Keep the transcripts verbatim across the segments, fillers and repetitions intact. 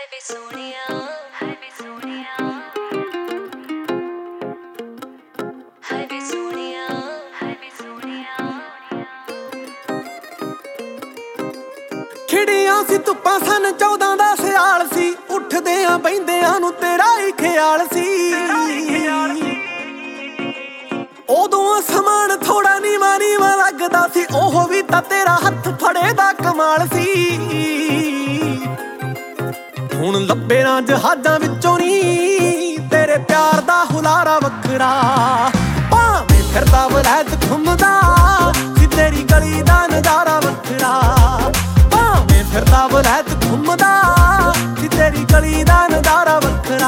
ਵੇ ਸੋਹਣਿਆ ਹਾਏ ਵੇ ਸੋਹਣਿਆ ਹਾਏ ਵੇ ਸੋਹਣਿਆ ਹਾਏ ਵੇ ਸੋਹਣਿਆ ਖਿੜੀਆਂ ਸੀ ਧੁੱਪਾਂ ਸਨ ਚੌਦਾਂ ਦਾ ਸਿਆਲ ਸੀ ਉੱਠਦਿਆਂ ਬਹਿੰਦਿਆਂ ਨੂੰ ਤੇਰਾ ਹੀ ਖਿਆਲ ਸੀ ਉਦੋਂ ਸਮਾਨ ਥੋੜਾ ਨੀਵਾਂ ਨੀਵਾਂ ਲੱਗਦਾ ਸੀ ਉਹ ਵੀ ਤਾਂ ਤੇਰਾ ਹੱਥ ਫੜੇ ਦਾ ਕਮਾਲ ਸੀ ਹੁਣ ਲੱਭੇ ਨਾ ਜਹਾਜ਼ਾਂ ਵਿੱਚੋਂ ਨੀ ਤੇਰੇ ਪਿਆਰ ਦਾ ਹੁਲਾਰਾ ਵੱਖਰਾ ਭਾਵੇਂ ਫਿਰਦਾ ਵਲੈਤ ਘੁੰਮਦਾ ਸੀ ਤੇਰੀ ਗਲੀ ਦਾ ਨਜ਼ਾਰਾ ਵੱਖਰਾ ਭਾਵੇਂ ਫਿਰਦਾ ਵਲੈਤ ਘੁੰਮਦਾ ਸੀ ਤੇਰੀ ਗਲੀ ਦਾ ਨਜ਼ਾਰਾ ਵੱਖਰਾ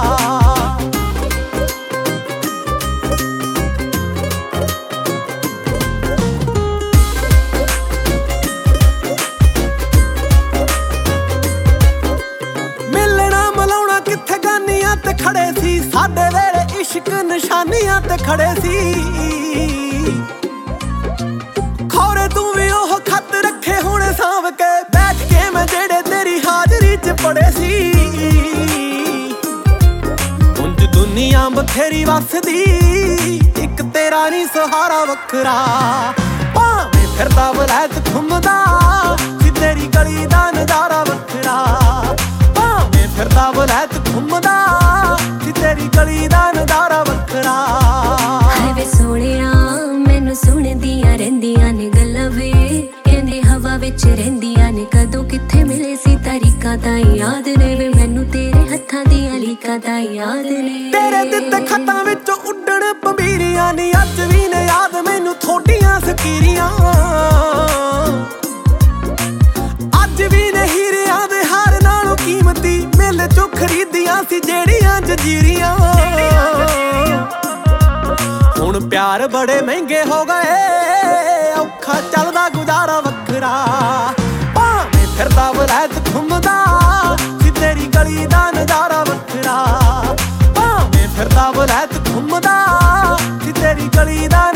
ਤੇ ਖੜੇ ਸੀ ਸਾਡੇ ਵੇਲੇ ਇਸ਼ਕ ਨਿਸ਼ਾਨੀਆਂ ਤੇ ਖੜੇ ਸੀ ਖੌਰੇ ਤੂੰ ਵੀ ਉਹ ਖੱਤ ਰੱਖੇ ਹੁਣ ਸਾਂਭ ਕੇ ਬੈਠ ਕੇ ਮੈਂ ਜਿਹੜੇ ਤੇਰੀ ਹਾਜ਼ਰੀ 'ਚ ਪੜੇ ਸੀ ਉਂਝ ਦੁਨੀਆ ਬਥੇਰੀ ਵਸਦੀ ਇੱਕ ਤੇਰਾ ਨੀ ਸਹਾਰਾ ਵੱਖਰਾ ਭਾਵੇਂ ਫਿਰਦਾ ਵਲੈਤ ਘੁੰਮਦਾ ਸੀ ਤੇਰੀ ਗਲੀ ਦਾ ਨਜ਼ਾਰਾ ਵੱਖਰਾ ਭਾਵੇਂ ਫਿਰਦਾ ਵਲੈਤ ਘੁੰਮਦਾ ਤੇਰੀ ਗਲੀ ਦਾ ਨਜ਼ਾਰਾ ਵੱਖਰਾ ਹਾਏ ਵੇ ਸੋਹਣਿਆ ਮੈਨੂੰ ਸੁਣਦੀਆਂ ਰਹਿੰਦੀਆਂ ਨੇ ਗੱਲਾਂ ਵੇ ਕਹਿੰਦੇ ਹਵਾ ਵਿੱਚ ਰਹਿੰਦੀਆਂ ਨੇ ਕਦੋਂ ਕਿੱਥੇ ਮਿਲੇ ਸੀ ਤਾਰੀਕਾਂ ਤਾਂ ਯਾਦ ਨੇ ਵੇ ਮੈਨੂੰ ਤੇਰੇ ਹੱਥਾਂ ਦੀਆਂ ਲੀਕਾਂ ਤਾਂ ਯਾਦ ਨੇ ਤੇਰੇ ਦਿੱਤੇ ਖੱਤਾਂ ਵਿੱਚੋਂ ਉੱਡਣ ਪੰਬੀਰੀਆਂ ਨੀ ਅੱਜ ਵੀ ਨੇ ਯਾਦ ਮੈਨੂੰ ਥੋਡੀਆਂ ਸਕੀਰੀਆਂ ਅੱਜ ਵੀ ਨੇ ਹੀਰਿਆਂ ਦੇ ਹਾਰ ਨਾਲੋਂ ਕੀਮਤੀ ਮੇਲੇ ਚੋਂ ਖਰੀਦੀਆਂ ਸੀ ਜਿਹੜੀਆਂ ਜੰਜੀਰੀਆਂ ਹੁਣ ਪਿਆਰ ਬੜੇ ਮਹਿੰਗੇ ਹੋ ਗਏ ਔਖਾ ਚੱਲਦਾ ਗੁਜ਼ਾਰਾ ਵੱਖਰਾ ਭਾਵੇਂ ਫਿਰਦਾ ਵਲੈਤ ਘੁੰਮਦਾ ਸੀ ਤੇਰੀ ਗਲੀ ਦਾ ਨਜ਼ਾਰਾ ਵੱਖਰਾ ਭਾਵੇਂ ਫਿਰਦਾ ਵਲੈਤ ਘੁੰਮਦਾ ਸੀ ਤੇਰੀ ਗਲੀ ਦਾ